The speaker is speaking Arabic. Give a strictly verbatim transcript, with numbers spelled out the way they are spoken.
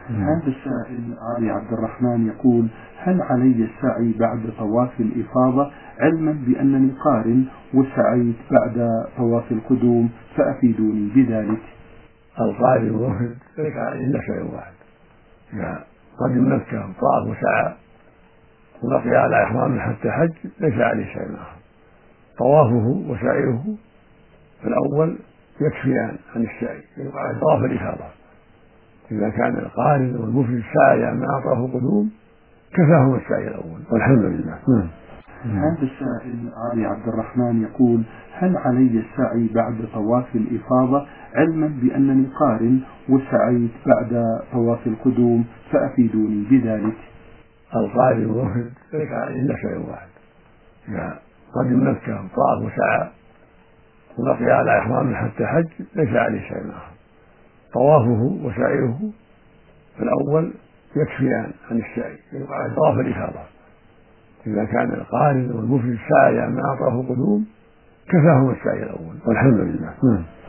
هذا السائل علي عبد الرحمن يقول: هل علي السعي بعد طواف الإفاضة، علما بأنني قارن وسعيت بعد طواف القدوم، فأفيدوني بذلك. القارن والمفرد ليس عليه إلا شيء واحد، إذا قدم مكة وطاف وسعى وبقي على إحرامه حتى حج ليس عليه شيء آخر. طوافه وسعيه في الأول يكفيان عن السعي، يقال طواف الإفاضة. إذا كان القارن والمفرد سعي مع طواف القدوم كفاهم السعي الأول، والحمد لله. هذا السائل علي عبد الرحمن يقول: هل علي السعي بعد طواف الإفاضة، علما بأنني قارن وسعيت بعد طواف القدوم، فأفيدوني بذلك. القارن والمفرد ليس عليه إلا شيء واحد، إذا قدم مكة وطاف وسعى وبقي على إحرامه حتى حج ليس عليه شيء آخر. طوافه وسعيه في الأول يكفيان عن السعي، يقال طواف الإفاضة. إذا كان القارن والمفرد سعي مع طواف القدوم كفاهم السعي الأول، والحمد لله.